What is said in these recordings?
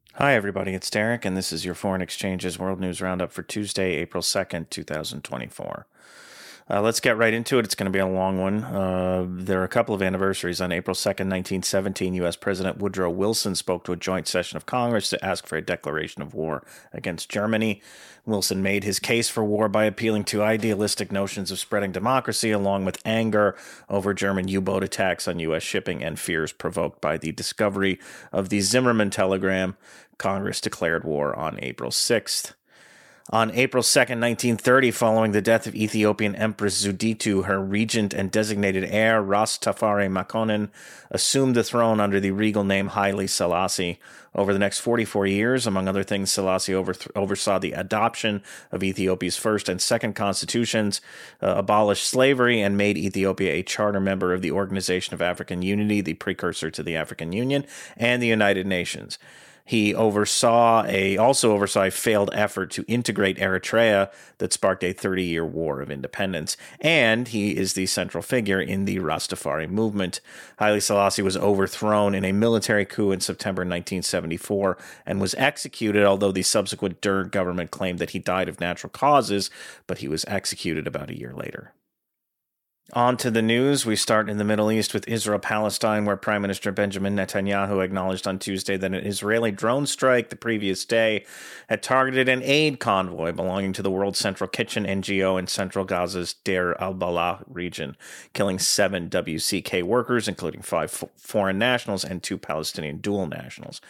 Hi, everybody. It's Derek, and this is your Foreign Exchanges World News Roundup for Tuesday, April 2nd, 2024. Let's get right into it. It's going to be a long one. There are a couple of anniversaries. On April 2nd, 1917, U.S. President Woodrow Wilson spoke to a joint session of Congress to ask for a declaration of war against Germany. Wilson made his case for war by appealing to idealistic notions of spreading democracy, along with anger over German U-boat attacks on U.S. shipping and fears provoked by the discovery of the Zimmermann telegram. Congress declared war on April 6th. On April 2nd, 1930, following the death of Ethiopian Empress Zuditu, her regent and designated heir, Ras Tafari Makonnen, assumed the throne under the regal name Haile Selassie. Over the next 44 years, among other things, Selassie oversaw the adoption of Ethiopia's first and second constitutions, abolished slavery, and made Ethiopia a charter member of the Organization of African Unity, the precursor to the African Union, and the United Nations. He also oversaw a failed effort to integrate Eritrea that sparked a 30-year war of independence, and he is the central figure in the Rastafari movement. Haile Selassie was overthrown in a military coup in September 1974 and was executed, although the subsequent Derg government claimed that he died of natural causes, but he was executed about a year later. On to the news. We start in the Middle East with Israel-Palestine, where Prime Minister Benjamin Netanyahu acknowledged on Tuesday that an Israeli drone strike the previous day had targeted an aid convoy belonging to the World Central Kitchen NGO in central Gaza's Deir al-Balah region, killing 7 WCK workers, including 5 foreign nationals and 2 Palestinian dual nationals.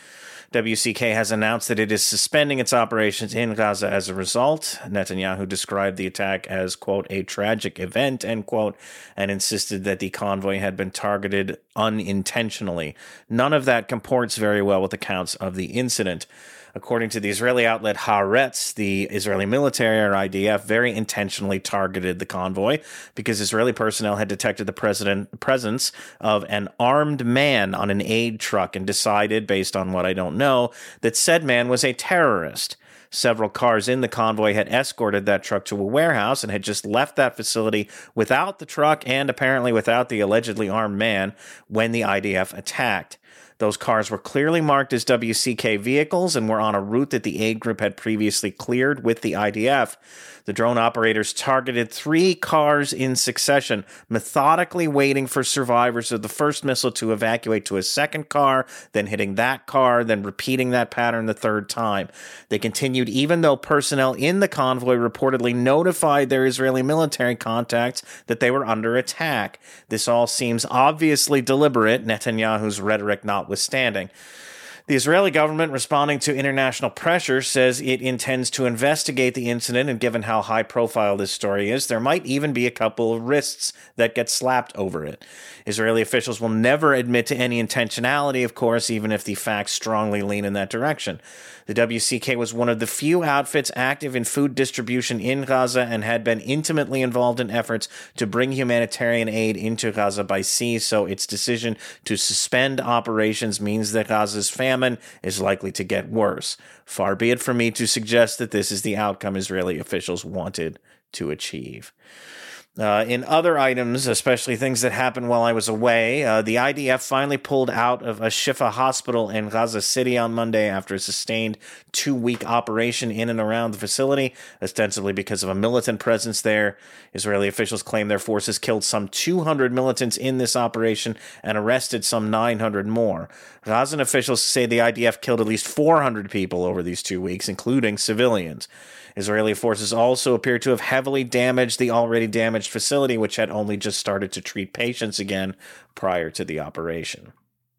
WCK has announced that it is suspending its operations in Gaza as a result. Netanyahu described the attack as, quote, a tragic event, end quote, and insisted that the convoy had been targeted unintentionally. None of that comports very well with accounts of the incident. According to the Israeli outlet Haaretz, the Israeli military, or IDF, very intentionally targeted the convoy because Israeli personnel had detected the presence of an armed man on an aid truck and decided, based on what I don't know, that said man was a terrorist. Several cars in the convoy had escorted that truck to a warehouse and had just left that facility without the truck and apparently without the allegedly armed man when the IDF attacked. Those cars were clearly marked as WCK vehicles and were on a route that the aid group had previously cleared with the IDF. The drone operators targeted 3 cars in succession, methodically waiting for survivors of the first missile to evacuate to a second car, then hitting that car, then repeating that pattern the third time. They continued even though personnel in the convoy reportedly notified their Israeli military contacts that they were under attack. This all seems obviously deliberate, Netanyahu's rhetoric notwithstanding. The Israeli government, responding to international pressure, says it intends to investigate the incident, and given how high profile this story is, there might even be a couple of wrists that get slapped over it. Israeli officials will never admit to any intentionality, of course, even if the facts strongly lean in that direction. The WCK was one of the few outfits active in food distribution in Gaza and had been intimately involved in efforts to bring humanitarian aid into Gaza by sea, so its decision to suspend operations means that Gaza's famine is likely to get worse. Far be it from me to suggest that this is the outcome Israeli officials wanted to achieve. In other items, especially things that happened while I was away, the IDF finally pulled out of a Shifa hospital in Gaza City on Monday after a sustained 2-week operation in and around the facility, ostensibly because of a militant presence there. Israeli officials claim their forces killed some 200 militants in this operation and arrested some 900 more. Gazan officials say the IDF killed at least 400 people over these 2 weeks, including civilians. Israeli forces also appear to have heavily damaged the already damaged facility, which had only just started to treat patients again prior to the operation.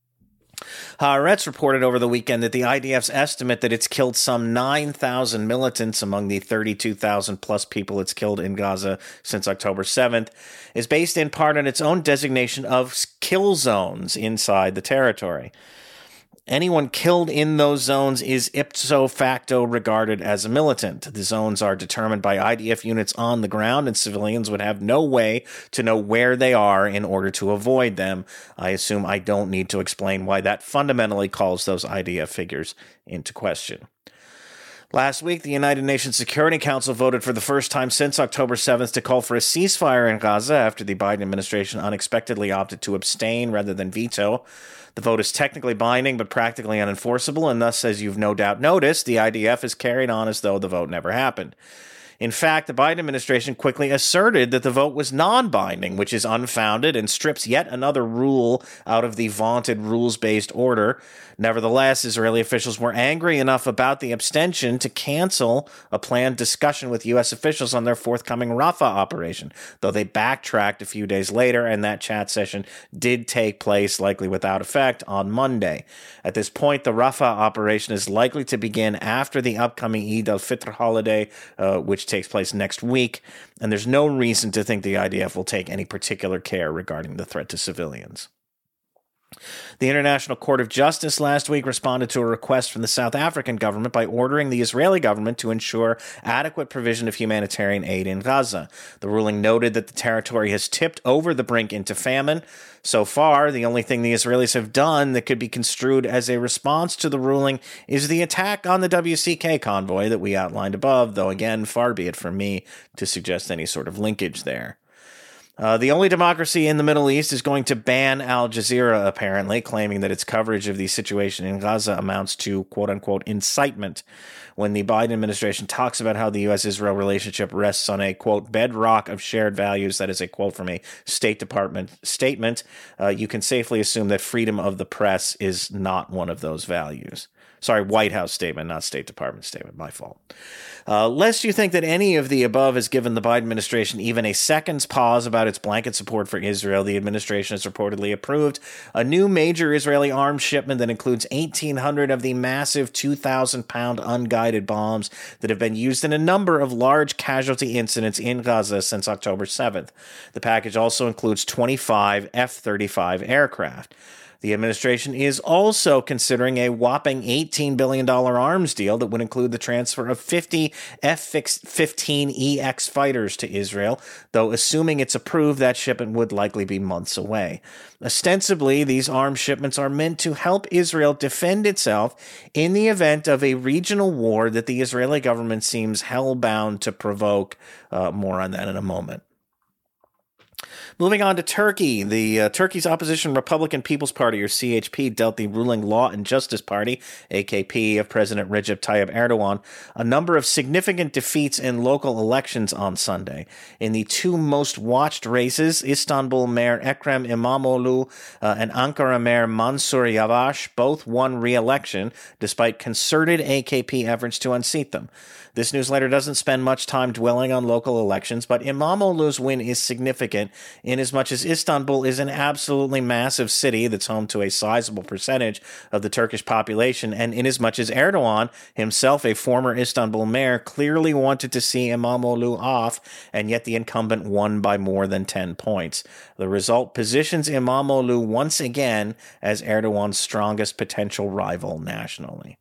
Haaretz reported over the weekend that the IDF's estimate that it's killed some 9,000 militants among the 32,000 plus people it's killed in Gaza since October 7th is based in part on its own designation of kill zones inside the territory. Anyone killed in those zones is ipso facto regarded as a militant. The zones are determined by IDF units on the ground, and civilians would have no way to know where they are in order to avoid them. I assume I don't need to explain why that fundamentally calls those IDF figures into question. Last week, the United Nations Security Council voted for the first time since October 7th to call for a ceasefire in Gaza after the Biden administration unexpectedly opted to abstain rather than veto. The vote is technically binding, but practically unenforceable, and thus, as you've no doubt noticed, the IDF is carried on as though the vote never happened. In fact, the Biden administration quickly asserted that the vote was non-binding, which is unfounded and strips yet another rule out of the vaunted rules-based order. Nevertheless, Israeli officials were angry enough about the abstention to cancel a planned discussion with U.S. officials on their forthcoming Rafah operation, though they backtracked a few days later, and that chat session did take place, likely without effect, on Monday. At this point, the Rafah operation is likely to begin after the upcoming Eid al-Fitr holiday, which takes place next week, and there's no reason to think the IDF will take any particular care regarding the threat to civilians. The International Court of Justice last week responded to a request from the South African government by ordering the Israeli government to ensure adequate provision of humanitarian aid in Gaza. The ruling noted that the territory has tipped over the brink into famine. So far, the only thing the Israelis have done that could be construed as a response to the ruling is the attack on the WCK convoy that we outlined above, though again, far be it from me to suggest any sort of linkage there. The only democracy in the Middle East is going to ban Al Jazeera, apparently, claiming that its coverage of the situation in Gaza amounts to, quote-unquote, incitement. When the Biden administration talks about how the U.S.-Israel relationship rests on a, quote, bedrock of shared values, that is a quote from a State Department statement, you can safely assume that freedom of the press is not one of those values. Sorry, White House statement, not State Department statement. My fault. Lest you think that any of the above has given the Biden administration even a second's pause about its blanket support for Israel, the administration has reportedly approved a new major Israeli arms shipment that includes 1,800 of the massive 2,000-pound unguided bombs that have been used in a number of large casualty incidents in Gaza since October 7th. The package also includes 25 F-35 aircraft. The administration is also considering a whopping $18 billion arms deal that would include the transfer of 50 F-15EX fighters to Israel, though assuming it's approved, that shipment would likely be months away. Ostensibly, these arms shipments are meant to help Israel defend itself in the event of a regional war that the Israeli government seems hell-bound to provoke. More on that in a moment. Moving on to Turkey, Turkey's opposition Republican People's Party, or CHP, dealt the ruling Law and Justice Party, AKP, of President Recep Tayyip Erdogan, a number of significant defeats in local elections on Sunday. In the two most watched races, Istanbul Mayor Ekrem İmamoğlu and Ankara Mayor Mansur Yavaş both won re-election, despite concerted AKP efforts to unseat them. This newsletter doesn't spend much time dwelling on local elections, but İmamoğlu's win is significant inasmuch as Istanbul is an absolutely massive city that's home to a sizable percentage of the Turkish population, and inasmuch as Erdogan, himself a former Istanbul mayor, clearly wanted to see İmamoğlu off, and yet the incumbent won by more than 10 points. The result positions İmamoğlu once again as Erdogan's strongest potential rival nationally.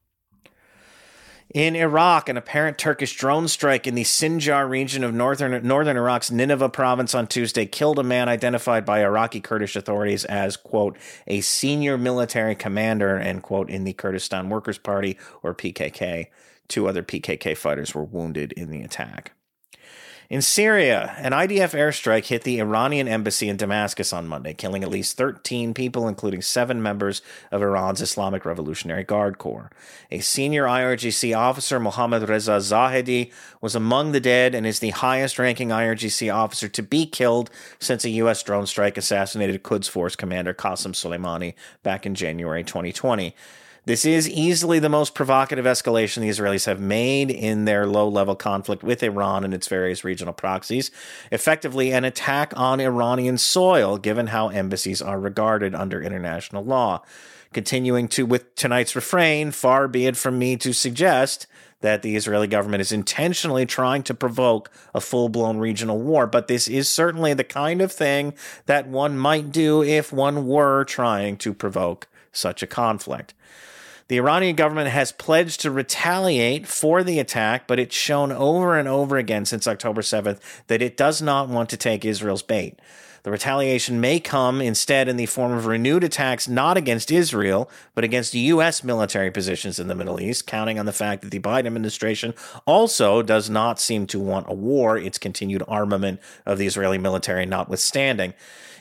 In Iraq, an apparent Turkish drone strike in the Sinjar region of northern Iraq's Nineveh province on Tuesday killed a man identified by Iraqi Kurdish authorities as, quote, a senior military commander, end quote, in the Kurdistan Workers' Party, or PKK. 2 other PKK fighters were wounded in the attack. In Syria, an IDF airstrike hit the Iranian embassy in Damascus on Monday, killing at least 13 people, including 7 members of Iran's Islamic Revolutionary Guard Corps. A senior IRGC officer, Mohammad Reza Zahedi, was among the dead and is the highest-ranking IRGC officer to be killed since a U.S. drone strike assassinated Quds Force commander Qasem Soleimani back in January 2020. This is easily the most provocative escalation the Israelis have made in their low-level conflict with Iran and its various regional proxies, effectively an attack on Iranian soil, given how embassies are regarded under international law. Continuing with tonight's refrain, far be it from me to suggest that the Israeli government is intentionally trying to provoke a full-blown regional war, but this is certainly the kind of thing that one might do if one were trying to provoke such a conflict. The Iranian government has pledged to retaliate for the attack, but it's shown over and over again since October 7th that it does not want to take Israel's bait. The retaliation may come instead in the form of renewed attacks not against Israel, but against U.S. military positions in the Middle East, counting on the fact that the Biden administration also does not seem to want a war, its continued armament of the Israeli military notwithstanding.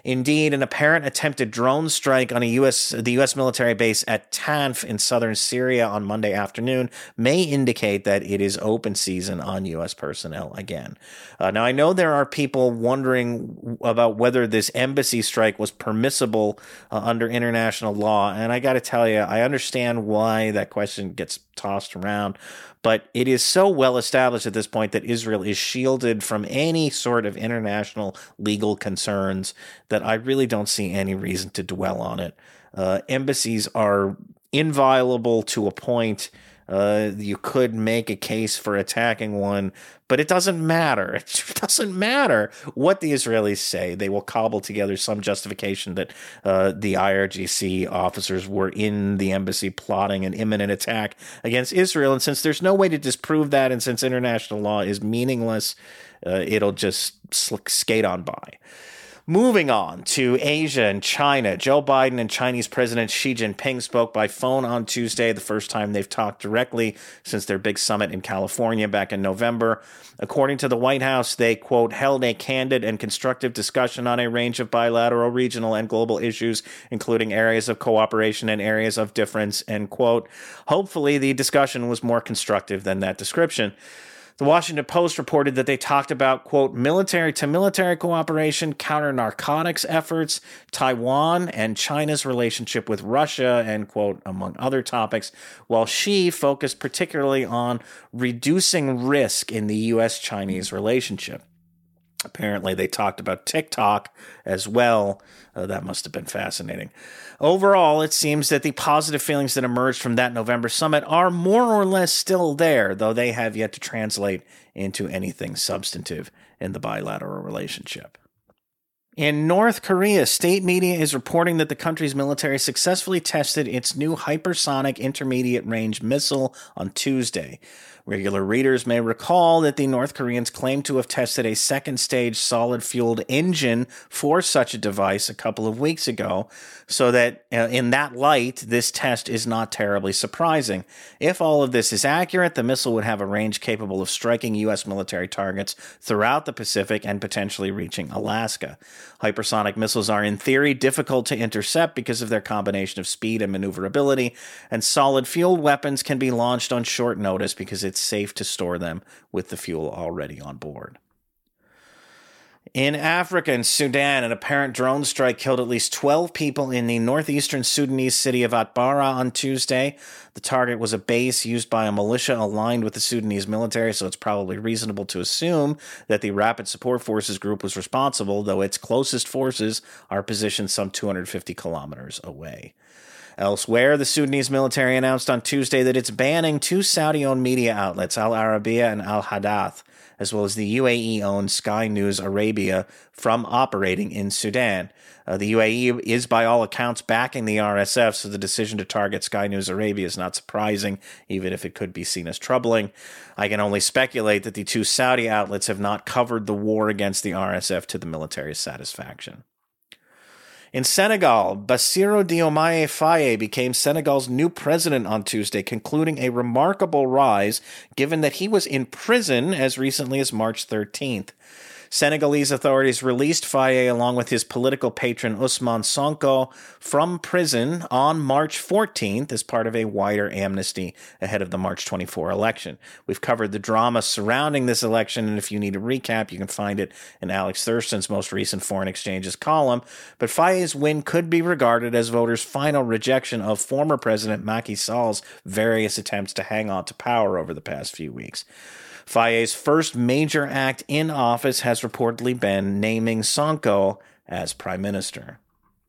Indeed, an apparent attempted drone strike on the U.S. military base at Tanf in southern Syria on Monday afternoon may indicate that it is open season on U.S. personnel again. Now, I know there are people wondering about whether this embassy strike was permissible under international law, and I got to tell you, I understand why that question gets tossed around, but it is so well established at this point that Israel is shielded from any sort of international legal concerns that I really don't see any reason to dwell on it. Embassies are inviolable to a point. You could make a case for attacking one, but it doesn't matter. It doesn't matter what the Israelis say. They will cobble together some justification that the IRGC officers were in the embassy plotting an imminent attack against Israel. And since there's no way to disprove that, and since international law is meaningless, it'll just skate on by. Moving on to Asia and China, Joe Biden and Chinese President Xi Jinping spoke by phone on Tuesday, the first time they've talked directly since their big summit in California back in November. According to the White House, they, quote, held a candid and constructive discussion on a range of bilateral, regional, and global issues, including areas of cooperation and areas of difference, end quote. Hopefully, the discussion was more constructive than that description. The Washington Post reported that they talked about, quote, military-to-military cooperation, counter-narcotics efforts, Taiwan, and China's relationship with Russia, end quote, among other topics, while Xi focused particularly on reducing risk in the U.S.-Chinese relationship. Apparently, they talked about TikTok as well. That must have been fascinating. Overall, it seems that the positive feelings that emerged from that November summit are more or less still there, though they have yet to translate into anything substantive in the bilateral relationship. In North Korea, state media is reporting that the country's military successfully tested its new hypersonic intermediate-range missile on Tuesday. Regular readers may recall that the North Koreans claimed to have tested a second-stage solid-fueled engine for such a device a couple of weeks ago, so that in that light, this test is not terribly surprising. If all of this is accurate, the missile would have a range capable of striking U.S. military targets throughout the Pacific and potentially reaching Alaska. Hypersonic missiles are, in theory, difficult to intercept because of their combination of speed and maneuverability, and solid-fueled weapons can be launched on short notice because it's safe to store them with the fuel already on board. In Africa and Sudan, an apparent drone strike killed at least 12 people in the northeastern Sudanese city of Atbara on Tuesday. The target was a base used by a militia aligned with the Sudanese military, so it's probably reasonable to assume that the Rapid Support Forces group was responsible, though its closest forces are positioned some 250 kilometers away. Elsewhere, the Sudanese military announced on Tuesday that it's banning two Saudi-owned media outlets, Al Arabiya and Al Hadath, as well as the UAE-owned Sky News Arabia, from operating in Sudan. The UAE is, by all accounts, backing the RSF, so the decision to target Sky News Arabia is not surprising, even if it could be seen as troubling. I can only speculate that the two Saudi outlets have not covered the war against the RSF to the military's satisfaction. In Senegal, Bassirou Diomaye Faye became Senegal's new president on Tuesday, concluding a remarkable rise given that he was in prison as recently as March 13th. Senegalese authorities released Faye along with his political patron Ousmane Sonko from prison on March 14th as part of a wider amnesty ahead of the March 24 election. We've covered the drama surrounding this election, and if you need a recap, you can find it in Alex Thurston's most recent Foreign Exchanges column. But Faye's win could be regarded as voters' final rejection of former President Macky Sall's various attempts to hang on to power over the past few weeks. Faye's first major act in office has reportedly been naming Sonko as prime minister.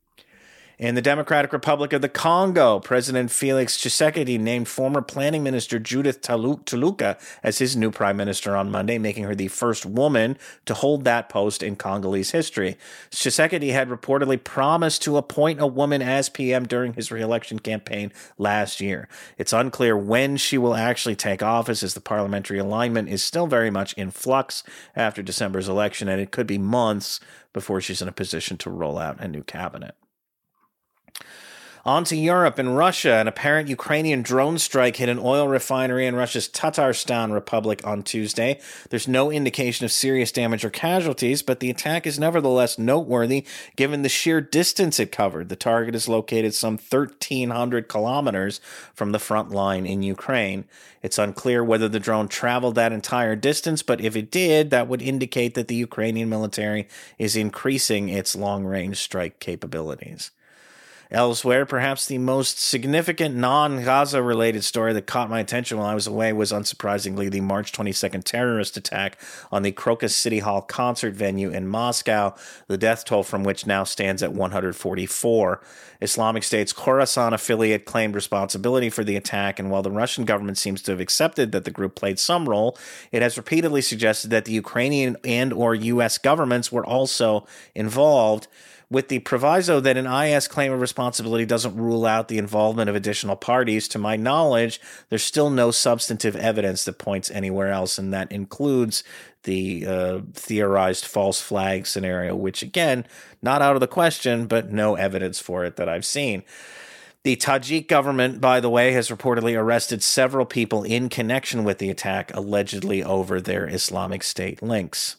In the Democratic Republic of the Congo, President Felix Tshisekedi named former planning minister Judith Tuluka as his new prime minister on Monday, making her the first woman to hold that post in Congolese history. Tshisekedi had reportedly promised to appoint a woman as PM during his re-election campaign last year. It's unclear when she will actually take office, as the parliamentary alignment is still very much in flux after December's election, and it could be months before she's in a position to roll out a new cabinet. On to Europe and Russia. An apparent Ukrainian drone strike hit an oil refinery in Russia's Tatarstan Republic on Tuesday. There's no indication of serious damage or casualties, but the attack is nevertheless noteworthy given the sheer distance it covered. The target is located some 1,300 kilometers from the front line in Ukraine. It's unclear whether the drone traveled that entire distance, but if it did, that would indicate that the Ukrainian military is increasing its long-range strike capabilities. Elsewhere, perhaps the most significant non-Gaza-related story that caught my attention while I was away was, unsurprisingly, the March 22nd terrorist attack on the Crocus City Hall concert venue in Moscow, the death toll from which now stands at 144. Islamic State's Khorasan affiliate claimed responsibility for the attack, and while the Russian government seems to have accepted that the group played some role, it has repeatedly suggested that the Ukrainian and or U.S. governments were also involved, with the proviso that an IS claim of responsibility doesn't rule out the involvement of additional parties. To my knowledge, there's still no substantive evidence that points anywhere else, and that includes the theorized false flag scenario, which, again, not out of the question, but no evidence for it that I've seen. The Tajik government, by the way, has reportedly arrested several people in connection with the attack, allegedly over their Islamic State links.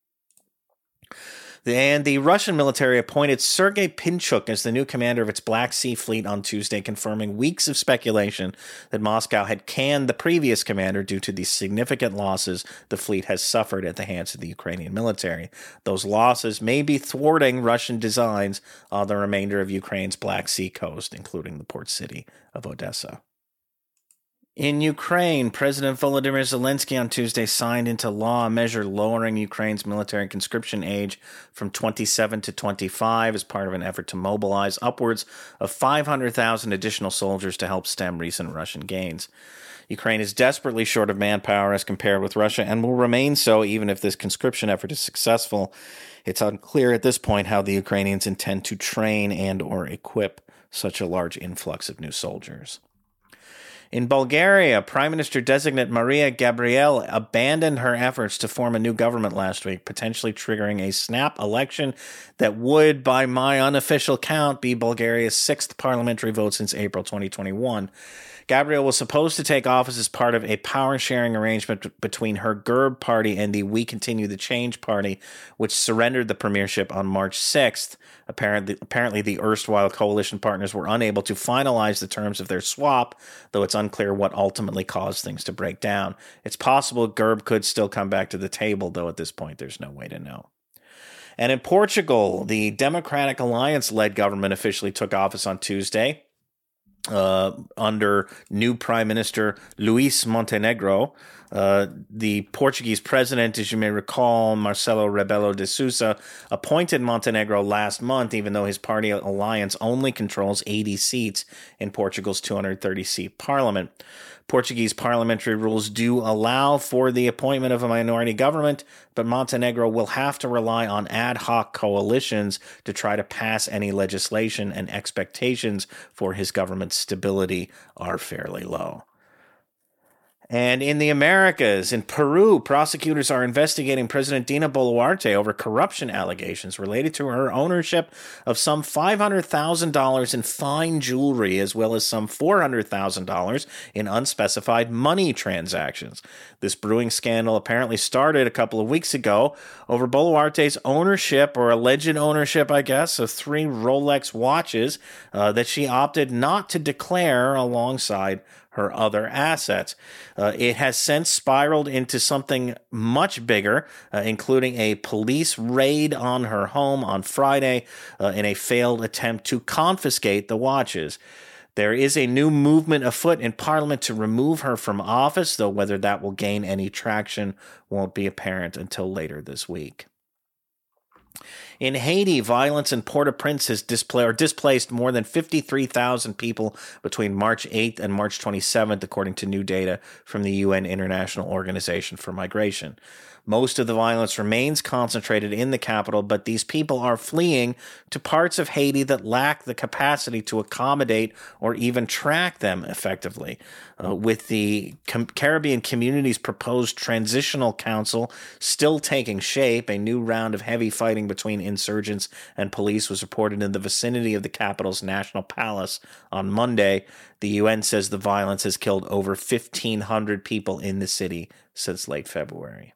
And the Russian military appointed Sergei Pinchuk as the new commander of its Black Sea Fleet on Tuesday, confirming weeks of speculation that Moscow had canned the previous commander due to the significant losses the fleet has suffered at the hands of the Ukrainian military. Those losses may be thwarting Russian designs on the remainder of Ukraine's Black Sea coast, including the port city of Odessa. In Ukraine, President Volodymyr Zelensky on Tuesday signed into law a measure lowering Ukraine's military conscription age from 27 to 25 as part of an effort to mobilize upwards of 500,000 additional soldiers to help stem recent Russian gains. Ukraine is desperately short of manpower as compared with Russia and will remain so even if this conscription effort is successful. It's unclear at this point how the Ukrainians intend to train and or equip such a large influx of new soldiers. In Bulgaria, Prime Minister-designate Maria Gabriel abandoned her efforts to form a new government last week, potentially triggering a snap election that would, by my unofficial count, be Bulgaria's sixth parliamentary vote since April 2021. Gabriel was supposed to take office as part of a power-sharing arrangement between her GERB party and the We Continue the Change party, which surrendered the premiership on March 6th. Apparently, the erstwhile coalition partners were unable to finalize the terms of their swap, though it's unclear what ultimately caused things to break down. It's possible GERB could still come back to the table, though at this point there's no way to know. And in Portugal, the Democratic Alliance-led government officially took office on Tuesday. Under new Prime Minister Luís Montenegro. The Portuguese president, as you may recall, Marcelo Rebelo de Sousa, appointed Montenegro last month, even though his party alliance only controls 80 seats in Portugal's 230-seat parliament. Portuguese parliamentary rules do allow for the appointment of a minority government, but Montenegro will have to rely on ad hoc coalitions to try to pass any legislation, and expectations for his government's stability are fairly low. And in the Americas, in Peru, prosecutors are investigating President Dina Boluarte over corruption allegations related to her ownership of some $500,000 in fine jewelry, as well as some $400,000 in unspecified money transactions. This brewing scandal apparently started a couple of weeks ago over Boluarte's ownership, or alleged ownership, I guess, of 3 Rolex watches that she opted not to declare alongside her other assets. It has since spiraled into something much bigger, including a police raid on her home on Friday in a failed attempt to confiscate the watches. There is a new movement afoot in Parliament to remove her from office, though whether that will gain any traction won't be apparent until later this week. In Haiti, violence in Port-au-Prince has displaced more than 53,000 people between March 8th and March 27th, according to new data from the UN International Organization for Migration. Most of the violence remains concentrated in the capital, but these people are fleeing to parts of Haiti that lack the capacity to accommodate or even track them effectively. With the Caribbean Community's proposed Transitional Council still taking shape, a new round of heavy fighting between insurgents and police was reported in the vicinity of the capital's National Palace on Monday. The UN says the violence has killed over 1,500 people in the city since late February.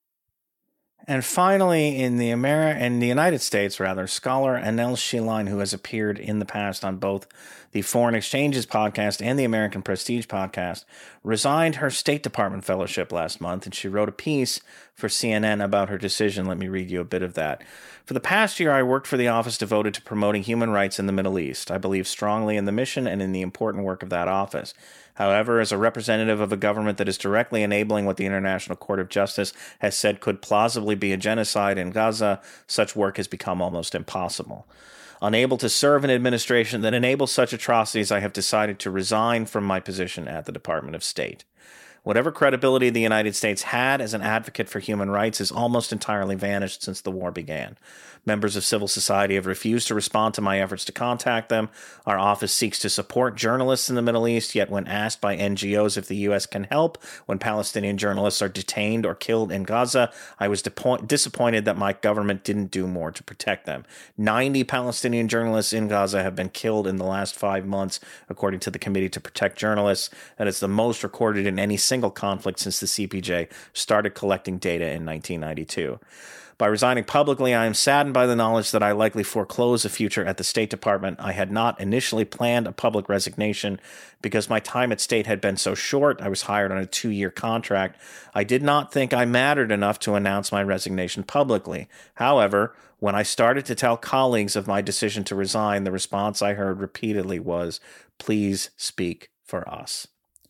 And finally, in the United States, scholar Anil Shiline, who has appeared in the past on both the Foreign Exchanges podcast and the American Prestige podcast, resigned her State Department fellowship last month, and she wrote a piece for CNN about her decision. Let me read you a bit of that. For the past year, I worked for the office devoted to promoting human rights in the Middle East. I believe strongly in the mission and in the important work of that office. However, as a representative of a government that is directly enabling what the International Court of Justice has said could plausibly be a genocide in Gaza, such work has become almost impossible. Unable to serve an administration that enables such atrocities, I have decided to resign from my position at the Department of State. Whatever credibility the United States had as an advocate for human rights has almost entirely vanished since the war began. Members of civil society have refused to respond to my efforts to contact them. Our office seeks to support journalists in the Middle East, yet when asked by NGOs if the U.S. can help when Palestinian journalists are detained or killed in Gaza, I was disappointed that my government didn't do more to protect them. 90 Palestinian journalists in Gaza have been killed in the last 5 months, according to the Committee to Protect Journalists, and it's the most recorded in any single conflict since the CPJ started collecting data in 1992. By resigning publicly, I am saddened by the knowledge that I likely foreclose a future at the State Department. I had not initially planned a public resignation because my time at State had been so short. I was hired on a 2-year contract. I did not think I mattered enough to announce my resignation publicly. However, when I started to tell colleagues of my decision to resign, the response I heard repeatedly was, "Please speak for us."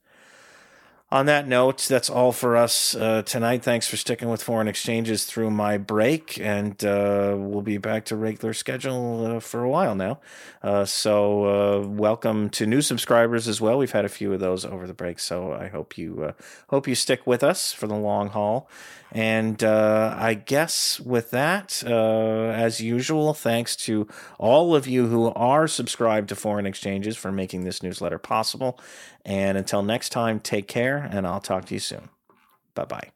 On that note, that's all for us tonight. Thanks for sticking with Foreign Exchanges through my break, and we'll be back to regular schedule for a while now. So welcome to new subscribers as well. We've had a few of those over the break, so I hope you stick with us for the long haul. And I guess with that, as usual, thanks to all of you who are subscribed to Foreign Exchanges for making this newsletter possible. And until next time, take care, and I'll talk to you soon. Bye-bye.